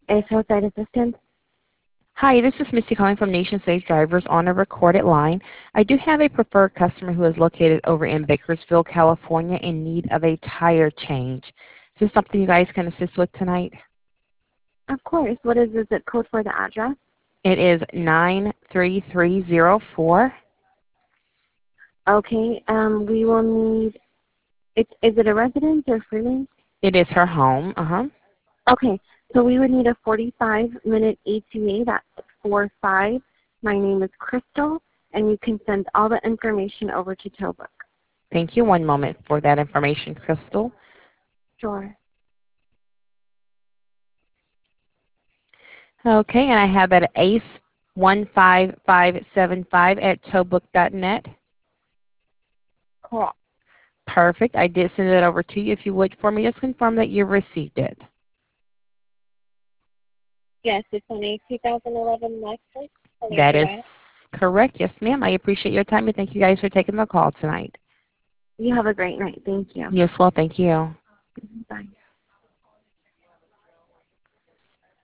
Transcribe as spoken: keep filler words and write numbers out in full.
Ace Roadside Assistance. Hi, this is Missy calling from Nation Safe Drivers on a recorded line. I do have a preferred customer who is located over in Bakersfield, California in need of a tire change. Is this something you guys can assist with tonight? Of course. What is the zip code for the address? It is nine three three zero four. Okay. Um, we will need. It, is it a residence or freelance? It is her home. Uh-huh. Okay. So we would need a forty-five minute E T A. That's four five. My name is Crystal, and you can send all the information over to Towbook. Thank you. One moment for that information, Crystal. Sure. Okay, and I have that at ace one five five seven five at towbook dot net. Cool. Perfect. I did send it over to you. If you would for me, just confirm that you received it. Yes, it's on a two thousand eleven Lexus. That is correct. Yes, ma'am. I appreciate your time, and thank you guys for taking the call tonight. You have a great night. Thank you. You as well. Thank you. Bye.